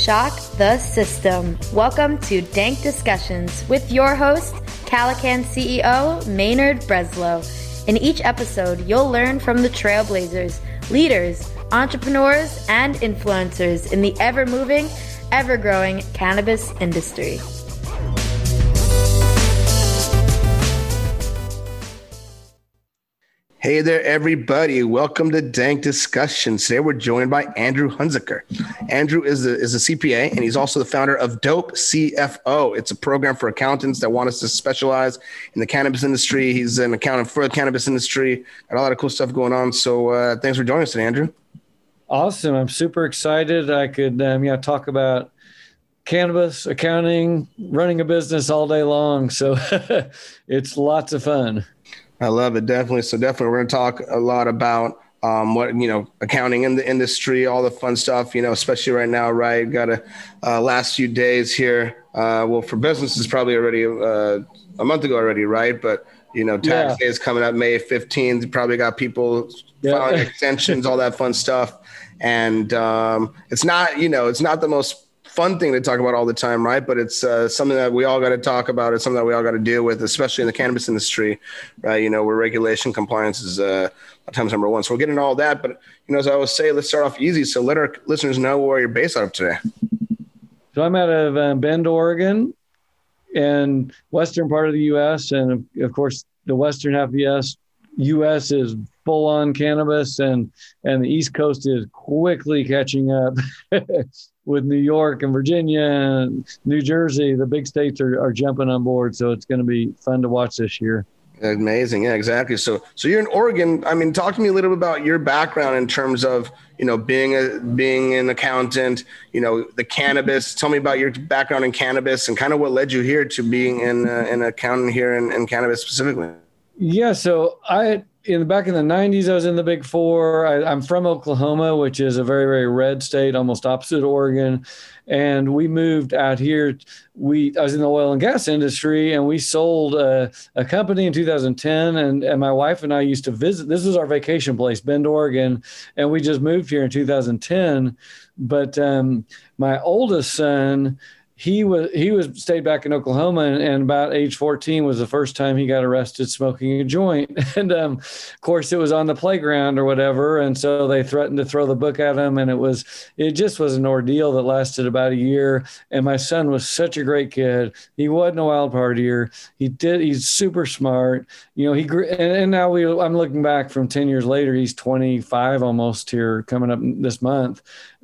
shock the system. Welcome to Dank Discussions with your host, Calican CEO Maynard Breslow. In each episode, you'll learn from the trailblazers, leaders, entrepreneurs, and influencers in the ever-moving, ever-growing cannabis industry. Hey there, everybody. Welcome to Dank Discussions. Today, we're joined by Andrew Hunziker. Andrew is a CPA, and he's also the founder of Dope CFO. It's a program for accountants that want us to specialize in the cannabis industry. He's an accountant for the cannabis industry. Got a lot of cool stuff going on. So thanks for joining us today, Andrew. Awesome. I'm super excited. I could talk about cannabis, accounting, running a business all day long. So it's lots of fun. I love it. Definitely. So definitely we're going to talk a lot about accounting in the industry, all the fun stuff, especially right now, right? Got a last few days here. Well, for businesses, probably already a month ago already, right? But, tax day is coming up May 15th. You probably got people filing extensions, all that fun stuff. And it's not the most fun thing to talk about all the time, right? But it's something that we all got to talk about. It's something that we all got to deal with, especially in the cannabis industry, right? Where regulation compliance is times number one. So we'll get into all that. But, as I always say, let's start off easy. So let our listeners know where you're based out of today. So I'm out of Bend, Oregon, and western part of the U.S. And, of course, the western half of the U.S. is full-on cannabis, and the East Coast is quickly catching up with New York and Virginia and New Jersey. The big states are jumping on board, so it's going to be fun to watch this year. Amazing. Yeah, exactly. So you're in Oregon. I mean, talk to me a little bit about your background in terms of, being an accountant, the cannabis. Tell me about your background in cannabis and kind of what led you here to being an accountant here in cannabis specifically. Yeah. So back in the 90s, I was in the Big Four. I'm from Oklahoma, which is a very, very red state, almost opposite Oregon. And we moved out here. I was in the oil and gas industry, and we sold a company in 2010. And my wife and I used to visit. This was our vacation place, Bend, Oregon. And we just moved here in 2010. But my oldest son, he stayed back in Oklahoma, and about age 14 was the first time he got arrested smoking a joint. And of course it was on the playground or whatever. And so they threatened to throw the book at him. And it just was an ordeal that lasted about a year. And my son was such a great kid. He wasn't a wild partier. He's super smart. He grew, and now I'm looking back from 10 years later, he's 25 almost here coming up this month.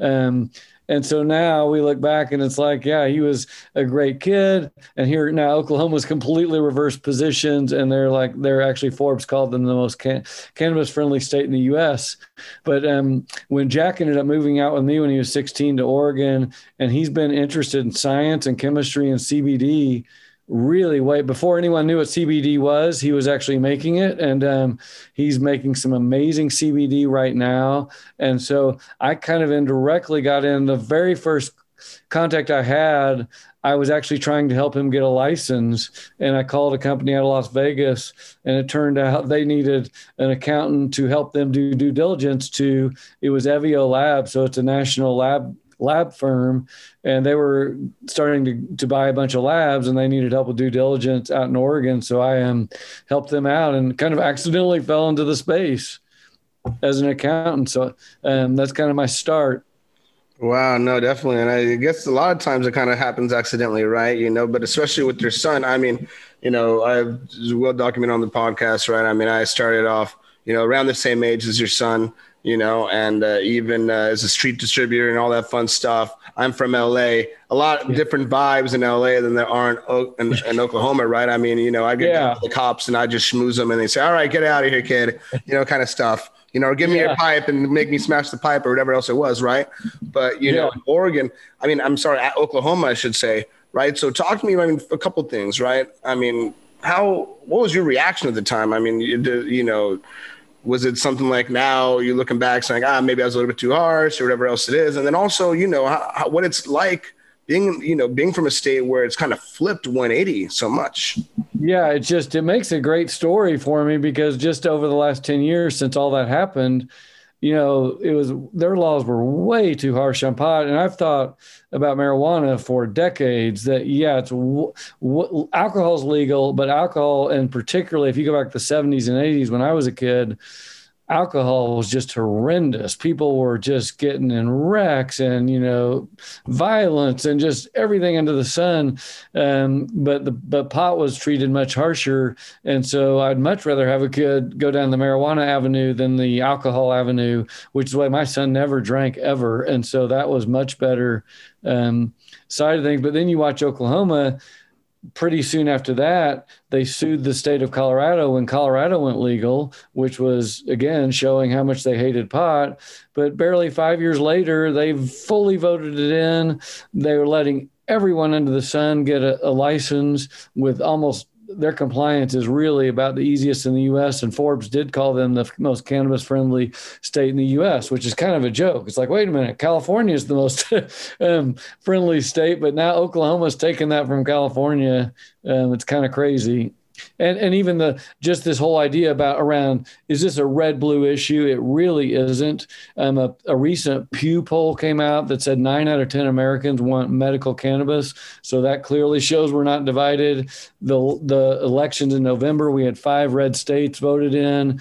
And so now we look back and it's like, yeah, he was a great kid. And here now Oklahoma's completely reversed positions. And they're actually Forbes called them the most cannabis friendly state in the U.S. But when Jack ended up moving out with me when he was 16 to Oregon, and he's been interested in science and chemistry and CBD really way before anyone knew what CBD was, he was actually making it. And he's making some amazing CBD right now. And so I kind of indirectly got in. The very first contact I had, I was actually trying to help him get a license. And I called a company out of Las Vegas, and it turned out they needed an accountant to help them do due diligence it was Evio Lab. So it's a national lab firm, and they were starting to buy a bunch of labs, and they needed help with due diligence out in Oregon. So I helped them out and kind of accidentally fell into the space as an accountant. So that's kind of my start. Wow. No, definitely. And I guess a lot of times it kind of happens accidentally, right? But especially with your son, I mean, I've well documented on the podcast, right? I mean, I started off, around the same age as your son, and even as a street distributor and all that fun stuff. I'm from LA, a lot of different vibes in LA than there are in Oklahoma, right? I mean, I get the cops and I just schmooze them and they say, all right, get out of here, kid, kind of stuff, or give me your pipe and make me smash the pipe or whatever else it was, right? But, in Oregon, Oklahoma, I should say, right? So talk to me, a couple of things, right? I mean, what was your reaction at the time? I mean, was it something like now you're looking back saying, maybe I was a little bit too harsh or whatever else it is? And then also, what it's like being from a state where it's kind of flipped 180 so much. Yeah, it makes a great story for me, because just over the last 10 years since all that happened, their laws were way too harsh on pot. And I've thought about marijuana for decades that, alcohol's legal, but alcohol, and particularly if you go back to the 70s and 80s when I was a kid, alcohol was just horrendous. People were just getting in wrecks and, violence and just everything under the sun. But pot was treated much harsher. And so I'd much rather have a kid go down the marijuana avenue than the alcohol avenue, which is why my son never drank ever. And so that was much better side of things. But then you watch Oklahoma. Pretty soon after that, they sued the state of Colorado when Colorado went legal, which was, again, showing how much they hated pot. But barely 5 years later, they've fully voted it in. They were letting everyone under the sun get a license with almost their compliance is really about the easiest in the U.S. And Forbes did call them the most cannabis-friendly state in the U.S., which is kind of a joke. It's like, wait a minute, California is the most friendly state, but now Oklahoma's taken that from California. It's kind of crazy. And even just this whole idea around, is this a red-blue issue? It really isn't. A recent Pew poll came out that said 9 out of 10 Americans want medical cannabis. So that clearly shows we're not divided. The elections in November, we had 5 red states voted in.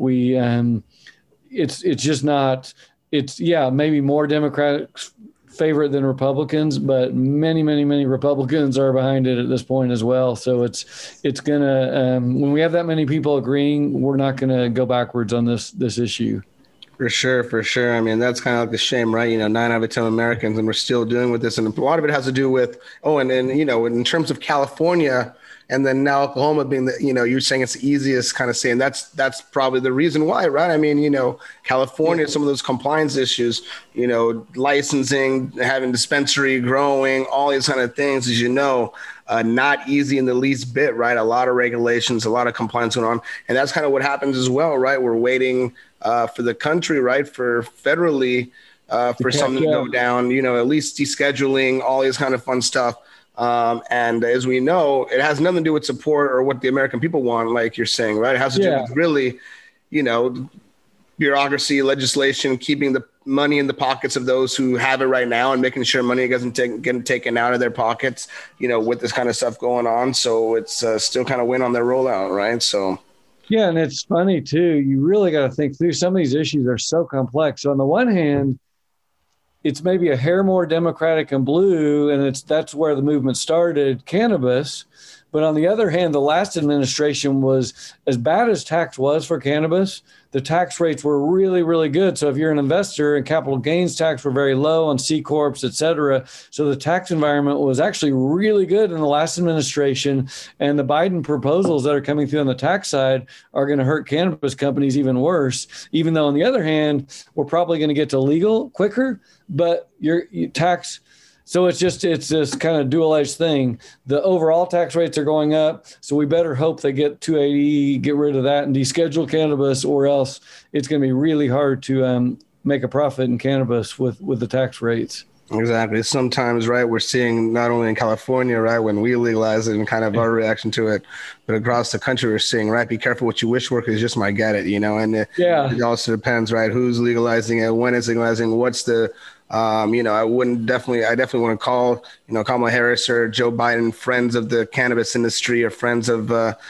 It's just not, maybe more Democratic favorite than Republicans, but many, many, many Republicans are behind it at this point as well. So it's gonna when we have that many people agreeing, we're not gonna go backwards on this issue. For sure. I mean, that's kind of like the shame, right? 9 out of 10 Americans, and we're still dealing with this. And a lot of it has to do with, in terms of California, and then now Oklahoma being you're saying it's the easiest kind of saying that's probably the reason why, right? I mean, California, some of those compliance issues, licensing, having dispensary, growing, all these kind of things, as not easy in the least bit, right? A lot of regulations, a lot of compliance going on. And that's kind of what happens as well, right? We're waiting for the country, right? For federally, for something to go down, at least descheduling, all this kind of fun stuff. And as we know, it has nothing to do with support or what the American people want, like you're saying, right? It has to do with really, bureaucracy, legislation, keeping the money in the pockets of those who have it right now and making sure money doesn't get taken out of their pockets, with this kind of stuff going on. So it's still kind of win on their rollout, right? So. Yeah. And it's funny too. You really got to think through some of these issues are so complex. So on the one hand, it's maybe a hair more Democratic and blue, and that's where the movement started, cannabis. But on the other hand, the last administration was, as bad as tax was for cannabis, the tax rates were really, really good. So if you're an investor, and capital gains tax were very low on C corps, et cetera. So the tax environment was actually really good in the last administration. And the Biden proposals that are coming through on the tax side are going to hurt cannabis companies even worse, even though on the other hand, we're probably going to get to legal quicker, but your tax. So it's this kind of dual-edged thing. The overall tax rates are going up, so we better hope they get 280, get rid of that, and deschedule cannabis, or else it's going to be really hard to make a profit in cannabis with the tax rates. Exactly. Sometimes, right, we're seeing not only in California, right, when we legalize it and kind of our reaction to it, but across the country, we're seeing, right, be careful what you wish for because you just might get it, and it also depends, right, who's legalizing it, when it's legalizing, what's the I definitely want to call, Kamala Harris or Joe Biden friends of the cannabis industry or friends of,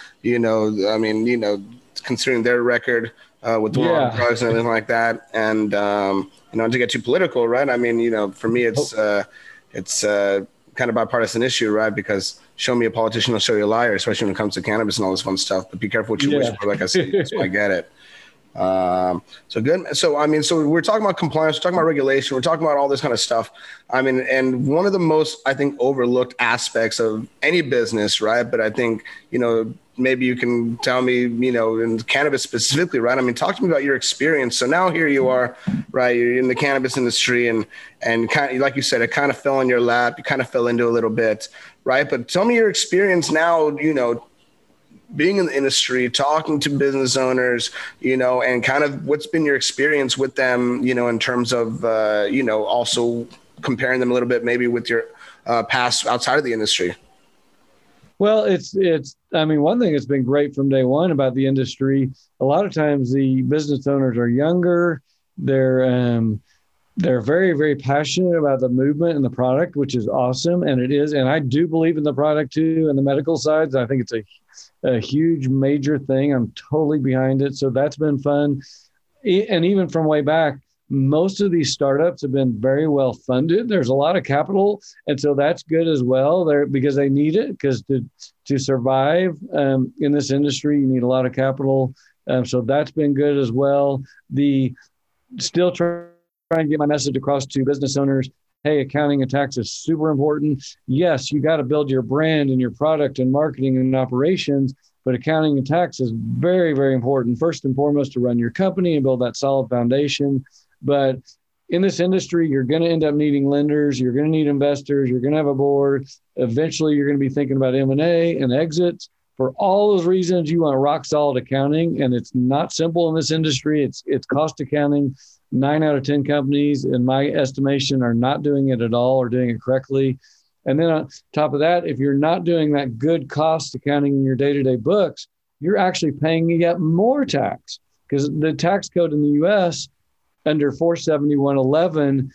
considering their record with the law of drugs and everything like that. And, to get too political, right? I mean, for me, it's kind of bipartisan issue, right? Because show me a politician, I'll show you a liar, especially when it comes to cannabis and all this fun stuff. But be careful what you wish for. Like I said, that's why I get it. So good. So, so we're talking about compliance, we're talking about regulation, we're talking about all this kind of stuff. And one of the most, I think, overlooked aspects of any business, right? But I think, maybe you can tell me, in cannabis specifically, right? Talk to me about your experience. So now here you are, right? You're in the cannabis industry and kind of, like you said, it kind of fell in your lap. You kind of fell into a little bit, right? But tell me your experience now, being in the industry, talking to business owners, and kind of what's been your experience with them, in terms of, also comparing them a little bit maybe with your past outside of the industry. Well, one thing that's been great from day one about the industry, a lot of times the business owners are younger They're very, very passionate about the movement and the product, which is awesome. And it is. And I do believe in the product too, and the medical side. I think it's a huge, major thing. I'm totally behind it. So that's been fun. And even from way back, most of these startups have been very well funded. There's a lot of capital. And so that's good as well there because they need it, because to survive in this industry, you need a lot of capital. So that's been good as well. Still trying to get my message across to business owners. Hey, accounting and tax is super important. Yes, you got to build your brand and your product and marketing and operations, but accounting and tax is very, very important. First and foremost, to run your company and build that solid foundation. But in this industry, you're going to end up needing lenders. You're going to need investors. You're going to have a board. Eventually, you're going to be thinking about M&A and exits. For all those reasons, you want rock solid accounting, and it's not simple in this industry. It's cost accounting. 9 out of 10 companies, in my estimation, are not doing it at all or doing it correctly. And then on top of that, if you're not doing that good cost accounting in your day-to-day books, you're actually paying yet more tax, because the tax code in the U.S. under 47111,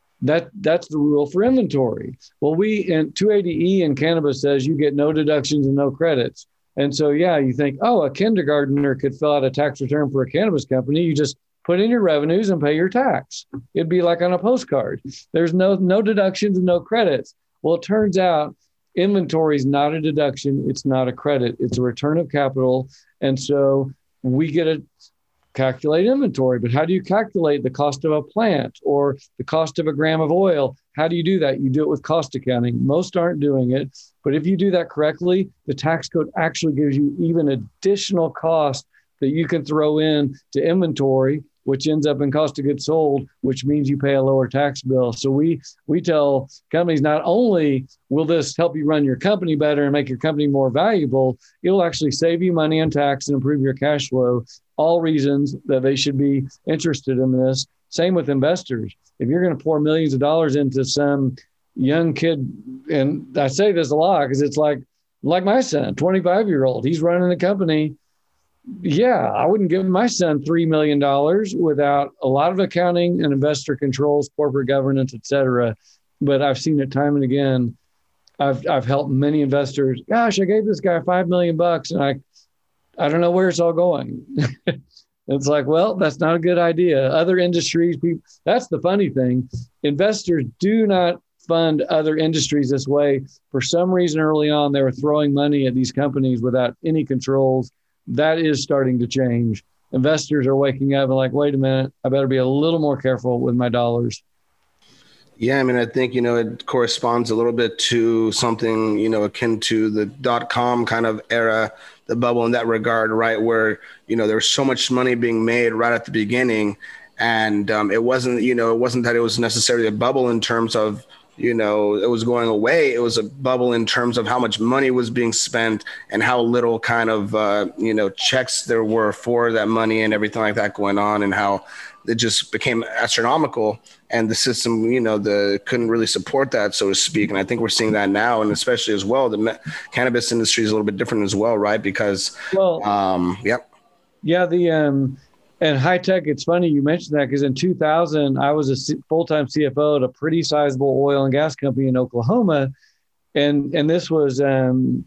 that's the rule for inventory. Well, in 280E in cannabis says you get no deductions and no credits. And so, yeah, you think, oh, a kindergartner could fill out a tax return for a cannabis company. You just put in your revenues and pay your tax. It'd be like on a postcard. There's no deductions and no credits. Well, it turns out inventory is not a deduction. It's not a credit. It's a return of capital. And so we get to calculate inventory. But how do you calculate the cost of a plant or the cost of a gram of oil? How do you do that? You do it with cost accounting. Most aren't doing it. But if you do that correctly, the tax code actually gives you even additional cost that you can throw in to inventory, which ends up in cost of goods sold, which means you pay a lower tax bill. So we tell companies, not only will this help you run your company better and make your company more valuable, it'll actually save you money on tax and improve your cash flow. All reasons that they should be interested in this. Same with investors. If you're going to pour millions of dollars into some young kid, and I say this a lot because it's like my son, 25-year-old, he's running the company. Yeah, I wouldn't give my son $3 million without a lot of accounting and investor controls, corporate governance, et cetera. But I've seen it time and again. I've helped many investors. Gosh, I gave this guy $5 million and I don't know where it's all going. It's like, well, that's not a good idea. Other industries, that's the funny thing. Investors do not fund other industries this way. For some reason early on, they were throwing money at these companies without any controls. That is starting to change. Investors are waking up and like, wait a minute, I better be a little more careful with my dollars. Yeah, I mean, I think, it corresponds a little bit to something, akin to the .com kind of era, the bubble in that regard, right? Where, there was so much money being made right at the beginning. And it wasn't that it was necessarily a bubble in terms of, it was going away. It was a bubble in terms of how much money was being spent and how little kind of, checks there were for that money and everything like that going on, and how it just became astronomical, and the system, couldn't really support that, so to speak. And I think we're seeing that now, and especially as well, the cannabis industry is a little bit different as well, right? Because, yep. Yeah, and high tech, it's funny you mentioned that, because in 2000, I was a full-time CFO at a pretty sizable oil and gas company in Oklahoma. And this was, sizable,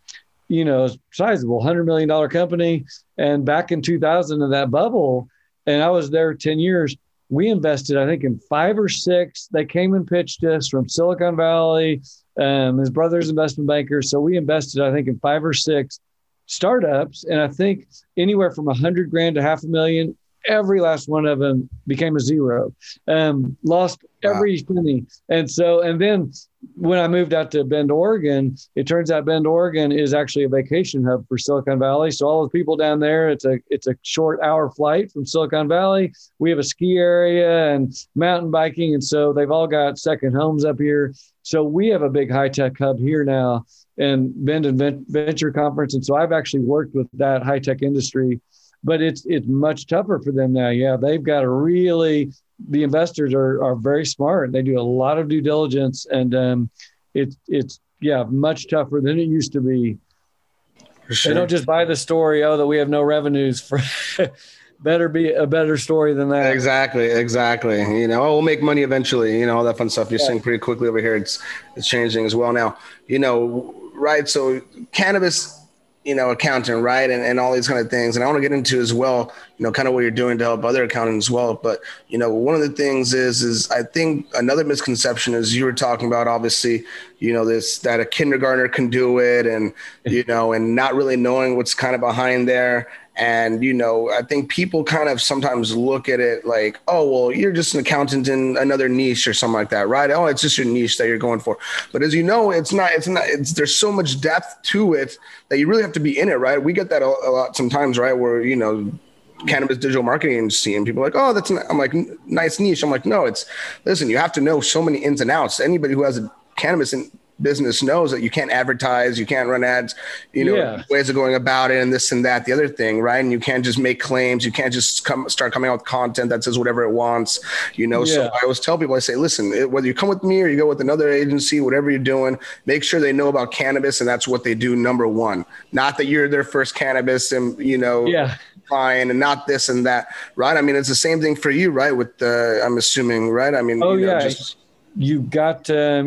$100 million company. And back in 2000 in that bubble, and I was there 10 years, we invested, I think, in 5 or 6. They came and pitched us from Silicon Valley, his brother's investment bankers. So we invested, I think, in 5 or 6 startups. And I think anywhere from $100,000 to $500,000, every last one of them became a zero, lost every penny. And then when I moved out to Bend, Oregon, it turns out Bend, Oregon is actually a vacation hub for Silicon Valley. So all the people down there, it's a short hour flight from Silicon Valley. We have a ski area and mountain biking. And so they've all got second homes up here. So we have a big high tech hub here now, and Bend and Venture Conference. And so I've actually worked with that high tech industry. But it's much tougher for them now. Yeah, they've got to really, the investors are very smart. They do a lot of due diligence, and it's much tougher than it used to be. For sure. They don't just buy the story, that we have no revenues. better be a better story than that. Exactly. You know, we'll make money eventually. You know, all that fun stuff you're seeing pretty quickly over here. It's changing as well now. You know, right? So cannabis, you know, accountant, right? And all these kind of things. And I want to get into as well, you know, kind of what you're doing to help other accountants as well. But, you know, one of the things is I think another misconception is you were talking about, obviously, you know, that a kindergartner can do it and, you know, and not really knowing what's kind of behind there. And, you know, I think people kind of sometimes look at it like, oh, well, you're just an accountant in another niche or something like that, right? Oh, it's just your niche that you're going for. But as you know, there's so much depth to it that you really have to be in it, right? We get that a lot sometimes, right? Where, you know, cannabis digital marketing agency and people are like, oh, I'm like, nice niche. I'm like, no, listen, you have to know so many ins and outs. Anybody who has a cannabis business knows that you can't advertise, you can't run ads, you know, ways of going about it and this and that, the other thing, right? And you can't just make claims. You can't just start coming out with content that says whatever it wants, you know? So I always tell people, I say, listen, whether you come with me or you go with another agency, whatever you're doing, make sure they know about cannabis and that's what they do, number one. Not that you're their first cannabis and, you know, fine, and not this and that, right? I mean, it's the same thing for you, right? With I'm assuming, right? I mean, you got,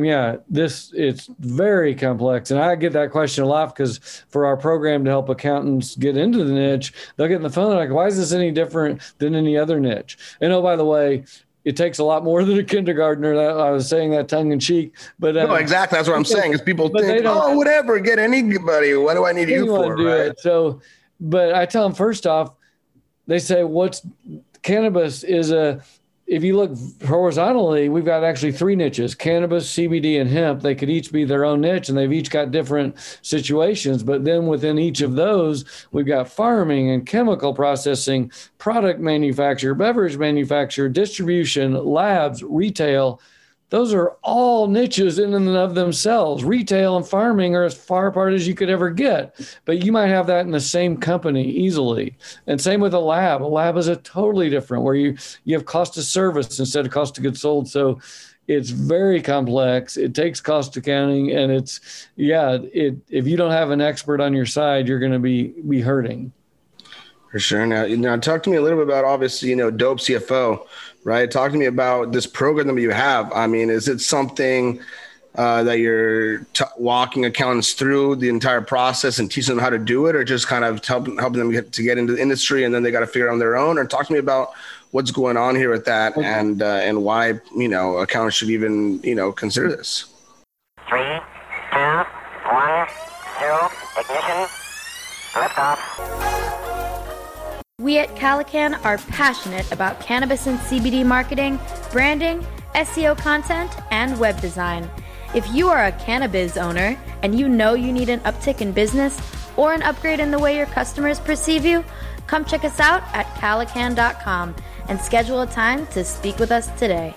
it's very complex. And I get that question a lot because for our program to help accountants get into the niche, they'll get on the phone like, why is this any different than any other niche? And oh, by the way, it takes a lot more than a kindergartner. I was saying that tongue in cheek, but no, exactly. That's what I'm saying is people think, oh, whatever, get anybody. What do I need you for? Right? So, but I tell them first off, they say, cannabis is if you look horizontally, we've got actually 3 niches: cannabis, CBD, and hemp. They could each be their own niche, and they've each got different situations. But then within each of those, we've got farming and chemical processing, product manufacture, beverage manufacture, distribution, labs, retail. Those are all niches in and of themselves. Retail and farming are as far apart as you could ever get, but you might have that in the same company easily. And same with a lab. A lab is a totally different, where you have cost of service instead of cost of goods sold. So it's very complex. It takes cost accounting, and if you don't have an expert on your side, you're going to be hurting. For sure. Now talk to me a little bit about, obviously, you know, Dope CFO, right? Talk to me about this program that you have. I mean, is it something that you're walking accountants through the entire process and teaching them how to do it, or just kind of helping them get into the industry and then they got to figure it out on their own? Or talk to me about what's going on here with that and why, you know, accountants should even, you know, consider this. 3, 2, 1, 0, ignition, liftoff. We at Calican are passionate about cannabis and CBD marketing, branding, SEO content, and web design. If you are a cannabis owner and you know you need an uptick in business or an upgrade in the way your customers perceive you, come check us out at calican.com and schedule a time to speak with us today.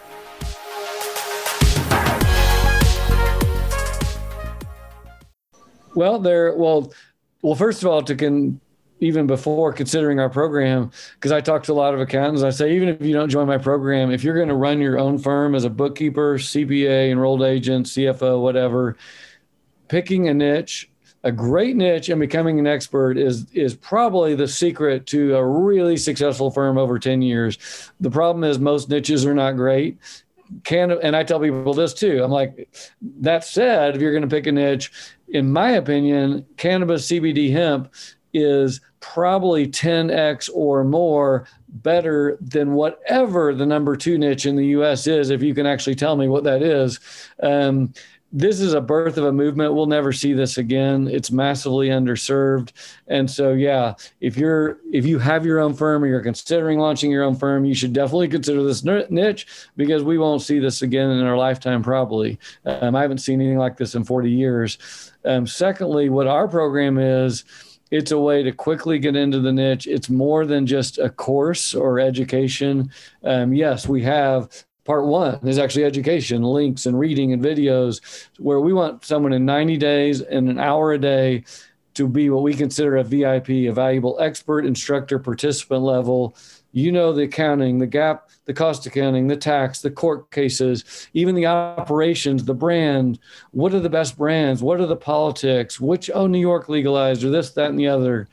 Well, first of all, even before considering our program, because I talk to a lot of accountants, I say, even if you don't join my program, if you're going to run your own firm as a bookkeeper, CPA, enrolled agent, CFO, whatever, picking a niche, a great niche, and becoming an expert is probably the secret to a really successful firm over 10 years. The problem is most niches are not great. And I tell people this too. I'm like, that said, if you're going to pick a niche, in my opinion, cannabis, CBD, hemp is probably 10x or more better than whatever the number 2 niche in the US is, if you can actually tell me what that is. This is a birth of a movement. We'll never see this again. It's massively underserved. And so, if you have your own firm or you're considering launching your own firm, you should definitely consider this niche, because we won't see this again in our lifetime, probably. I haven't seen anything like this in 40 years. Secondly, what our program is, it's a way to quickly get into the niche. It's more than just a course or education. Yes, we have part 1 is actually education, links and reading and videos, where we want someone in 90 days and an hour a day to be what we consider a VIP, a valuable expert, instructor, participant level. You know, the accounting, the GAAP, the cost accounting, the tax, the court cases, even the operations, the brand. What are the best brands? What are the politics? New York legalized, or this, that, and the other.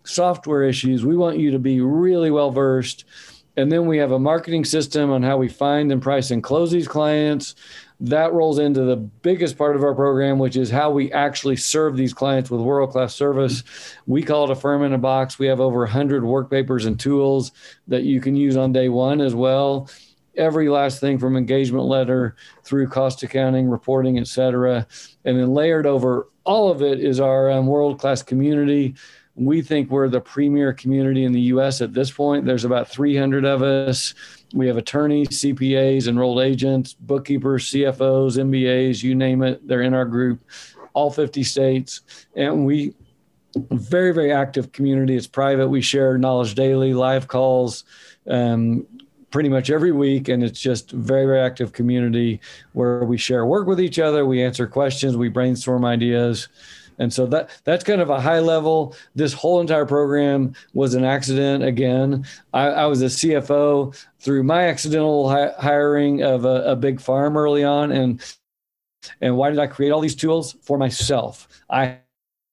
software issues. We want you to be really well versed. And then we have a marketing system on how we find and price and close these clients. That rolls into the biggest part of our program, which is how we actually serve these clients with world-class service. We call it a firm in a box. We have over 100 work papers and tools that you can use on day one as well. Every last thing from engagement letter through cost accounting, reporting, et cetera. And then layered over all of it is our world-class community. We think we're the premier community in the U.S. at this point. There's about 300 of us. We have attorneys, CPAs, enrolled agents, bookkeepers, CFOs, MBAs, you name it. They're in our group, all 50 states. And we very, very active community. It's private. We share knowledge daily, live calls, pretty much every week. And it's just very, very active community where we share work with each other. We answer questions. We brainstorm ideas. And so that's kind of a high level. This whole entire program was an accident. Again, I was a CFO through my accidental hiring of a big farm early on. And why did I create all these tools? For myself. I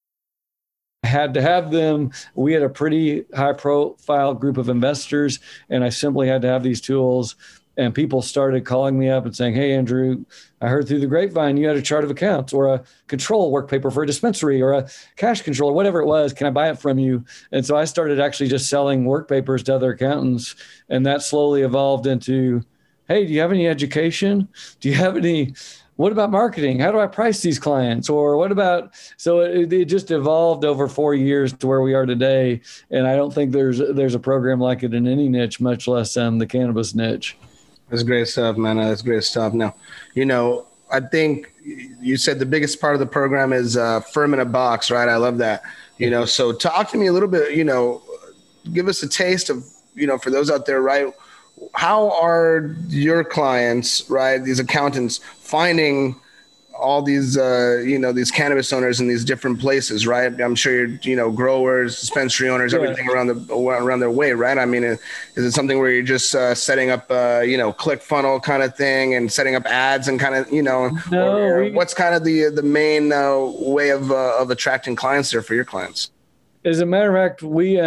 had to have them. We had a pretty high profile group of investors, and I simply had to have these tools. And people started calling me up and saying, hey, Andrew, I heard through the grapevine you had a chart of accounts or a control work paper for a dispensary or a cash control or whatever it was. Can I buy it from you? And so I started actually just selling work papers to other accountants. And that slowly evolved into, hey, do you have any education? Do you have any, what about marketing? How do I price these clients? Or what about, so it just evolved over 4 years to where we are today. And I don't think there's a program like it in any niche, much less the cannabis niche. That's great stuff, man. That's great stuff. Now, I think you said the biggest part of the program is firm in a box, right? I love that. So talk to me a little bit, give us a taste of, for those out there, right? How are your clients, right, these accountants, finding all these, these cannabis owners in these different places, right? I'm sure you're, growers, dispensary owners, everything around their way, right? I mean, is it something where you're just setting up, click funnel kind of thing and setting up ads and kind of, what's kind of the main way of attracting clients there for your clients? As a matter of fact, we,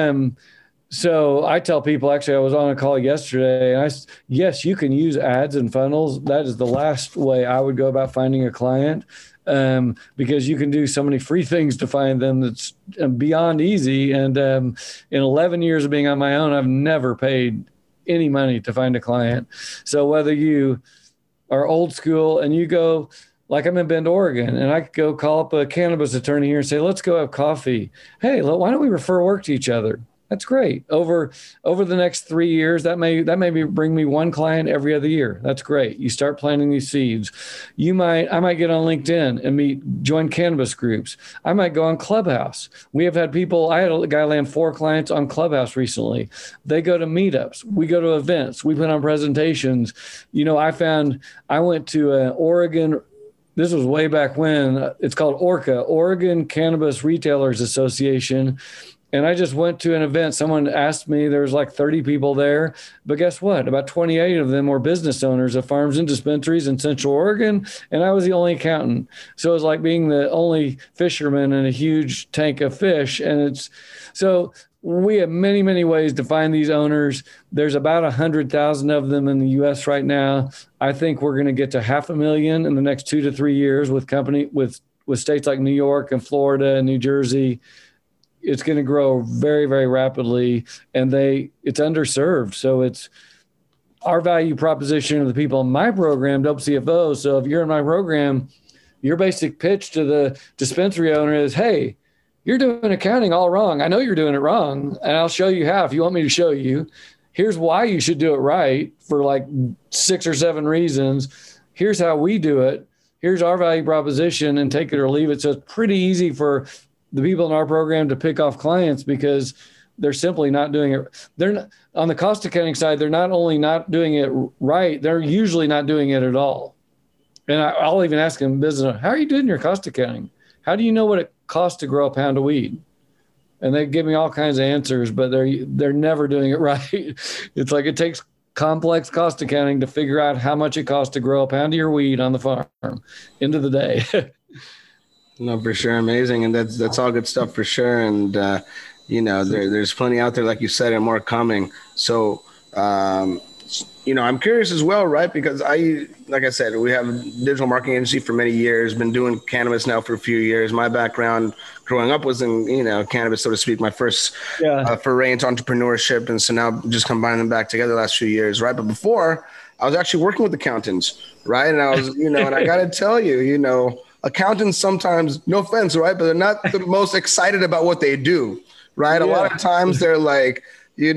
so I tell people, actually, I was on a call yesterday, and yes, you can use ads and funnels. That is the last way I would go about finding a client, because you can do so many free things to find them that's beyond easy. And in 11 years of being on my own, I've never paid any money to find a client. So whether you are old school and you go, like I'm in Bend, Oregon, and I could go call up a cannabis attorney here and say, let's go have coffee. Hey, why don't we refer work to each other? That's great. Over the next 3 years, that may bring me one client every other year. That's great. You start planting these seeds. I might get on LinkedIn and join cannabis groups. I might go on Clubhouse. We have had people, I had a guy land 4 clients on Clubhouse recently. They go to meetups. We go to events. We put on presentations. I went to Oregon. This was way back when. It's called ORCA, Oregon Cannabis Retailers Association. And I just went to an event. Someone asked me, there was like 30 people there, but guess what? About 28 of them were business owners of farms and dispensaries in Central Oregon. And I was the only accountant. So it was like being the only fisherman in a huge tank of fish. So we have many, many ways to find these owners. There's about 100,000 of them in the U.S. right now. I think we're going to get to 500,000 in the next 2 to 3 years with states like New York and Florida and New Jersey. It's going to grow very, very rapidly, and it's underserved. So it's our value proposition of the people in my program, Dope CFO. So if you're in my program, your basic pitch to the dispensary owner is, hey, you're doing accounting all wrong. I know you're doing it wrong, and I'll show you how if you want me to show you. Here's why you should do it right for like 6 or 7 reasons. Here's how we do it. Here's our value proposition, and take it or leave it. So it's pretty easy for the people in our program to pick off clients because they're simply not doing it. They're not, on the cost accounting side, they're not only not doing it right, they're usually not doing it at all. And I'll even ask them, business, how are you doing your cost accounting? How do you know what it costs to grow a pound of weed? And they give me all kinds of answers, but they're never doing it right. It's like it takes complex cost accounting to figure out how much it costs to grow a pound of your weed on the farm. End of the day. No, for sure. Amazing. And that's all good stuff for sure. And, there's plenty out there, like you said, and more coming. So, I'm curious as well, right? Because like I said, we have a digital marketing agency for many years, been doing cannabis now for a few years. My background growing up was in, cannabis, so to speak, my first foray into entrepreneurship. And so now just combining them back together the last few years, right? But before, I was actually working with accountants, right? And I was, and I got to tell you, accountants sometimes, no offense, right? But they're not the most excited about what they do, right? Yeah. A lot of times they're like, they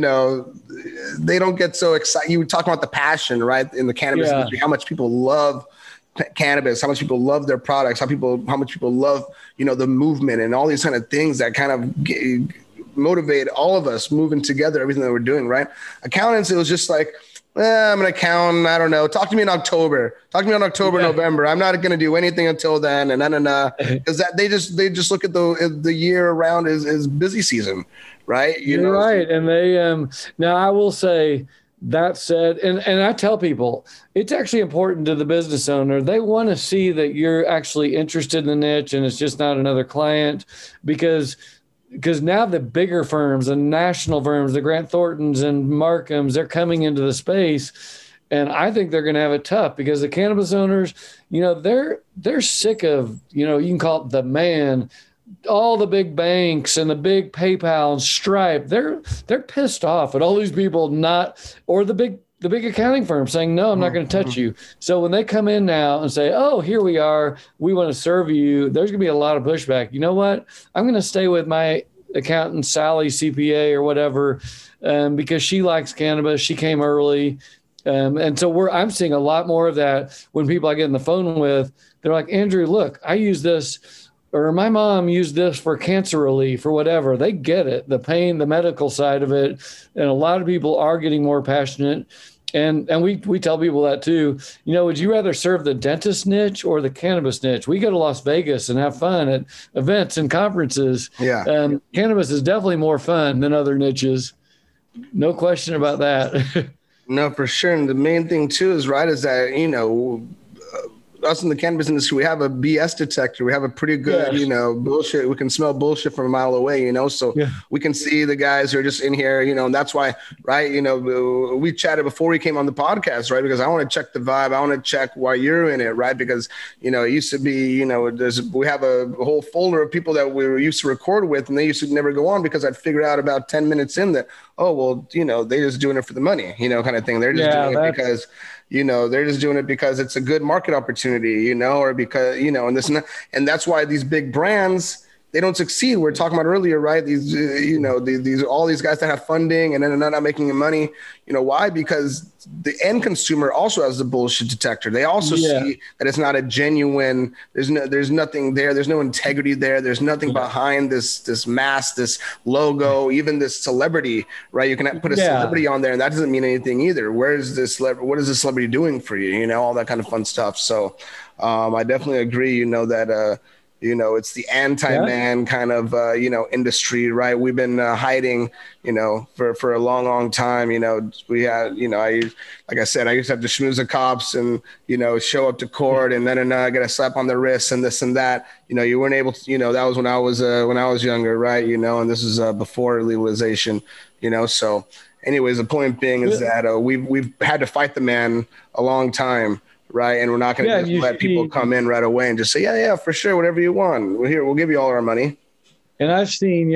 don't get so excited. You talk about the passion, right? In the cannabis industry, how much people love cannabis, how much people love their products, how much people love, the movement and all these kind of things that kind of motivate all of us moving together, everything that we're doing, right? Accountants, it was just like, I'm an accountant. I don't know. Talk to me in October. November. I'm not going to do anything until then. And because they just look at the year around as busy season, right? You're right. And they now I will say that said, and I tell people it's actually important to the business owner. They want to see that you're actually interested in the niche and it's just not another client, because now the bigger firms and national firms, the Grant Thorntons and Markhams, they're coming into the space. And I think they're going to have it tough because the cannabis owners, they're sick of, you can call it the man, all the big banks and the big PayPal and Stripe. They're pissed off at all these people or the big accounting firm saying, no, I'm not going to touch you. So when they come in now and say, oh, here we are, we want to serve you, there's going to be a lot of pushback. You know what? I'm going to stay with my accountant, Sally, CPA or whatever, because she likes cannabis. She came early. And so I'm seeing a lot more of that when people I get on the phone with, they're like, Andrew, look, I use this, or my mom used this for cancer relief or whatever. They get it, the pain, the medical side of it. And a lot of people are getting more passionate. And we tell people that too. Would you rather serve the dentist niche or the cannabis niche? We go to Las Vegas and have fun at events and conferences. Yeah. Cannabis is definitely more fun than other niches. No question about that. No, for sure. And the main thing too is that, us in the cannabis industry, we have a BS detector. We have a pretty good, bullshit. We can smell bullshit from a mile away, so we can see the guys who are just in here, and that's why, right. We chatted before we came on the podcast, right? Because I want to check the vibe. I want to check why you're in it, right? Because, it used to be, we have a whole folder of people that we used to record with, and they used to never go on because I'd figured out about 10 minutes in that, oh, well, they're just doing it for the money, kind of thing. They're just doing it because they're just doing it because it's a good market opportunity, or because, and this and that. And that's why these big brands, they don't succeed. We were talking about earlier, right? These, all these guys that have funding and then they're not making any money. Why? Because the end consumer also has the bullshit detector. They also see that it's not a genuine, there's nothing there. There's no integrity there. There's nothing behind this mask, this logo, even this celebrity, right? You can put a celebrity on there and that doesn't mean anything either. What is this celebrity doing for you? All that kind of fun stuff. So I definitely agree, that, it's the anti-man kind of, industry, right? We've been hiding, for a long, long time. We had, like I said, I used to have to schmooze the cops and, show up to court and then get a slap on the wrist and this and that. You weren't able to, that was when I was younger, right? And this is before legalization, So anyways, the point being is that we've had to fight the man a long time. Right. And we're not going to just let people come in right away and just say, yeah, for sure. Whatever you want. We're here. We'll give you all our money. And I've seen,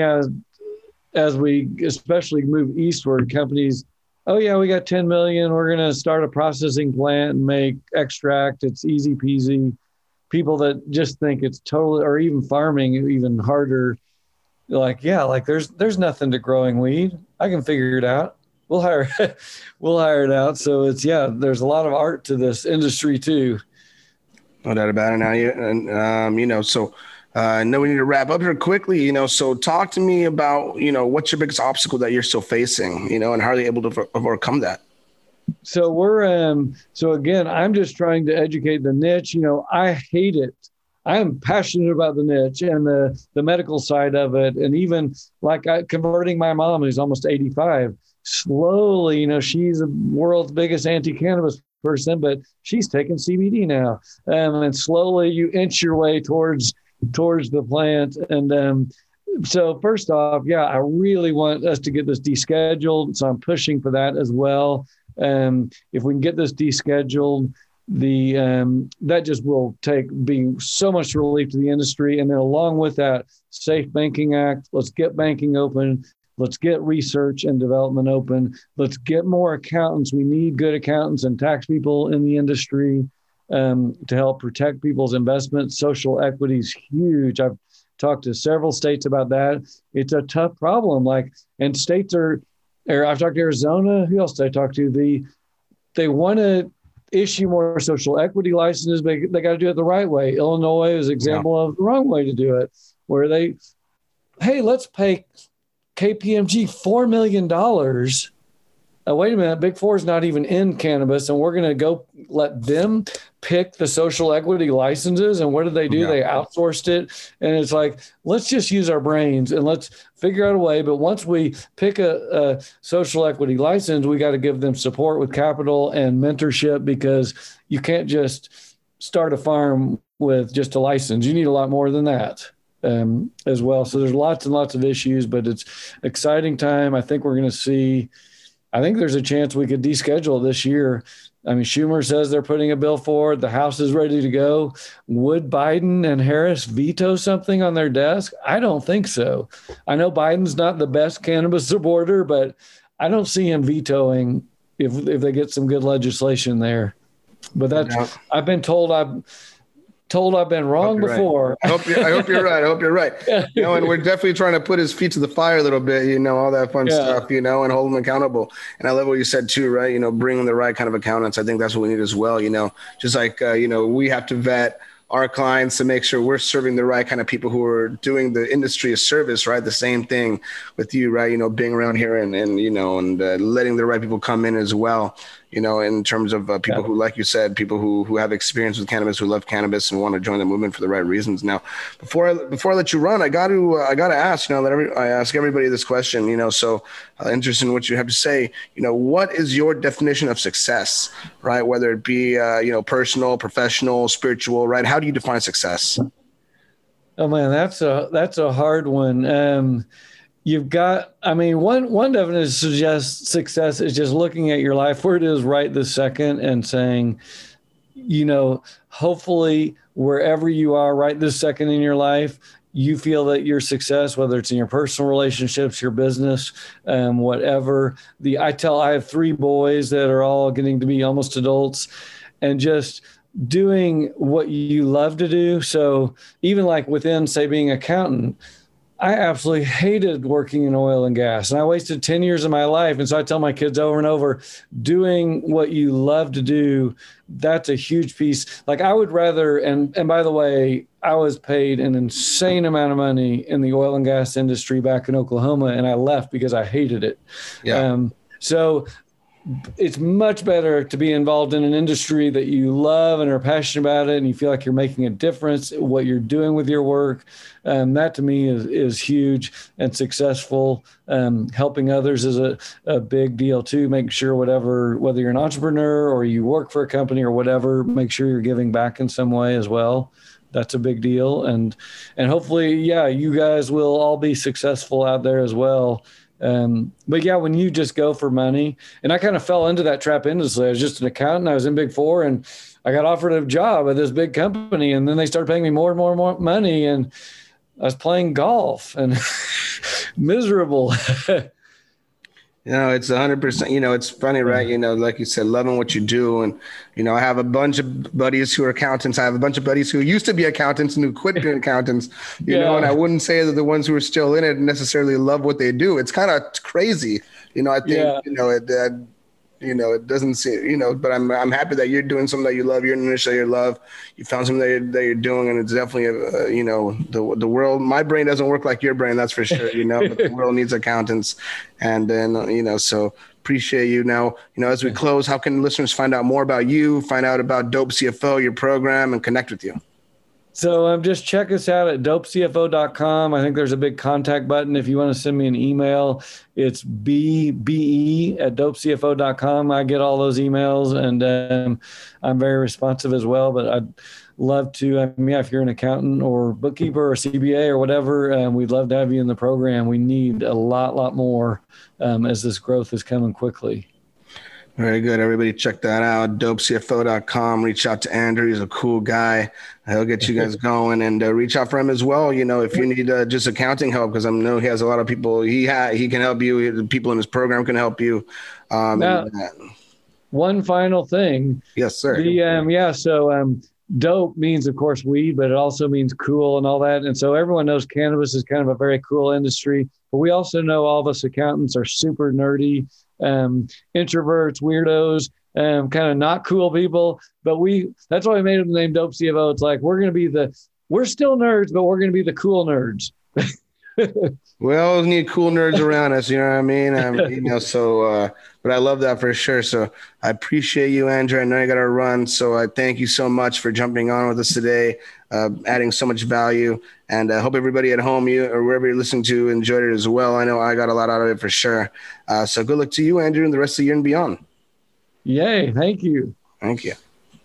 as we especially move eastward, companies, we got 10 million. We're going to start a processing plant and make extract. It's easy peasy. People that just think it's totally, or even farming, even harder. Like, there's nothing to growing weed. I can figure it out. We'll hire it out. So it's, there's a lot of art to this industry too. No doubt about it. Now, so I know we need to wrap up here quickly, so talk to me about, what's your biggest obstacle that you're still facing, and how are you able to overcome that? So so again, I'm just trying to educate the niche. I hate it. I'm passionate about the niche and the medical side of it. And even converting my mom, who's almost 85, slowly, she's the world's biggest anti-cannabis person, but she's taking CBD now. And slowly you inch your way towards the plant. And So first off, yeah, I really want us to get this descheduled. So I'm pushing for that as well. If we can get this descheduled, that just will be so much relief to the industry. And then along with that, Safe Banking Act, let's get banking open. Let's get research and development open. Let's get more accountants. We need good accountants and tax people in the industry to help protect people's investments. Social equity is huge. I've talked to several states about that. It's a tough problem. And states I've talked to Arizona. Who else did I talk to? They want to issue more social equity licenses, but they got to do it the right way. Illinois is an example of the wrong way to do it, where let's pay KPMG $4 million. Wait a minute, Big Four is not even in cannabis, and we're going to go let them pick the social equity licenses. And what did they do? Yeah. They outsourced it. And it's like, let's just use our brains and let's figure out a way. But once we pick a social equity license, we got to give them support with capital and mentorship, because you can't just start a farm with just a license. You need a lot more than that. As well. So there's lots and lots of issues, but it's exciting time. I think there's a chance we could deschedule this year. I mean, Schumer says they're putting a bill forward. The House is ready to go. Would Biden and Harris veto something on their desk? I don't think so. I know Biden's not the best cannabis supporter, but I don't see him vetoing if they get some good legislation there. But I've been told I've been wrong before. Right. I hope you're right. I hope you're right. And we're definitely trying to put his feet to the fire a little bit, all that fun stuff, and hold him accountable. And I love what you said too, right? Bringing the right kind of accountants. I think that's what we need as well. Just like, we have to vet our clients to make sure we're serving the right kind of people who are doing the industry a service, right? The same thing with you, right? Being around here and letting the right people come in as well, in terms of people who, like you said, people who have experience with cannabis, who love cannabis and want to join the movement for the right reasons. Now, before I let you run, I got to ask, I ask everybody this question, so interested in what you have to say. What is your definition of success, right? Whether it be, personal, professional, spiritual, right? How do you define success? Oh man, that's a hard one. You've got, one definition suggests success is just looking at your life where it is right this second and saying, hopefully wherever you are right this second in your life, you feel that your success, whether it's in your personal relationships, your business, whatever. I have 3 boys that are all getting to be almost adults, and just doing what you love to do. So even like within, say, being an accountant, I absolutely hated working in oil and gas, and I wasted 10 years of my life. And so I tell my kids over and over, doing what you love to do, that's a huge piece. Like I would rather, and by the way, I was paid an insane amount of money in the oil and gas industry back in Oklahoma, and I left because I hated it. Yeah. So it's much better to be involved in an industry that you love and are passionate about it, and you feel like you're making a difference, what you're doing with your work. That to me is huge and successful. Helping others is a big deal too. Making sure whether you're an entrepreneur or you work for a company or whatever, make sure you're giving back in some way as well. That's a big deal. And hopefully, you guys will all be successful out there as well. But when you just go for money, and I kind of fell into that trap industry. I was just an accountant. I was in Big Four, and I got offered a job at this big company, and then they started paying me more and more and more money, and I was playing golf and miserable. It's 100%, it's funny, right? Like you said, loving what you do. And, I have a bunch of buddies who are accountants. I have a bunch of buddies who used to be accountants and who quit being accountants, and I wouldn't say that the ones who are still in it necessarily love what they do. It's kind of crazy. I think, it doesn't seem, but I'm happy that you're doing something that you love. You're in an industry that you love. You found something that you're doing, and it's definitely, the world. My brain doesn't work like your brain, that's for sure. But the world needs accountants, and then so appreciate you. Now, as we close, how can listeners find out more about you, find out about Dope CFO, your program, and connect with you? So just check us out at dopecfo.com. I think there's a big contact button. If you want to send me an email, it's bbe@dopecfo.com. I get all those emails, and I'm very responsive as well. But I'd love to, if you're an accountant or bookkeeper or CBA or whatever, we'd love to have you in the program. We need a lot more as this growth is coming quickly. Very good. Everybody check that out. Dopecfo.com. Reach out to Andrew. He's a cool guy. He'll get you guys going, and reach out for him as well. If you need just accounting help, because I know he has a lot of people. He can help you. The people in his program can help you. Now, one final thing. Yes, sir. Dope means, of course, weed, but it also means cool and all that. And so everyone knows cannabis is kind of a very cool industry, but we also know all of us accountants are super nerdy, introverts, weirdos, kind of not cool people. But that's why we made them the name Dope CFO. It's like, we're still nerds, but we're going to be the cool nerds. We always need cool nerds around us, you know what I mean? But I love that for sure. So I appreciate you, Andrew. I know you got to run. So I thank you so much for jumping on with us today, adding so much value. And I hope everybody at home, or wherever you're listening to, enjoyed it as well. I know I got a lot out of it for sure. So good luck to you, Andrew, and the rest of the year and beyond. Yay. Thank you. Thank you.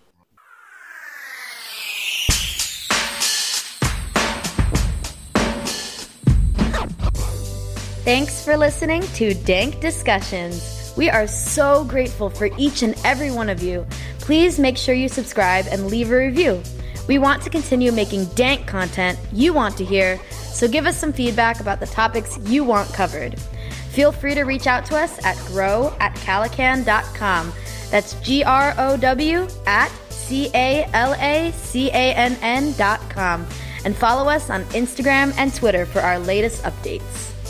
Thanks for listening to Dank Discussions. We are so grateful for each and every one of you. Please make sure you subscribe and leave a review. We want to continue making dank content you want to hear, so give us some feedback about the topics you want covered. Feel free to reach out to us at grow@calacan.com. That's GROW@CALACANN.com. And follow us on Instagram and Twitter for our latest updates.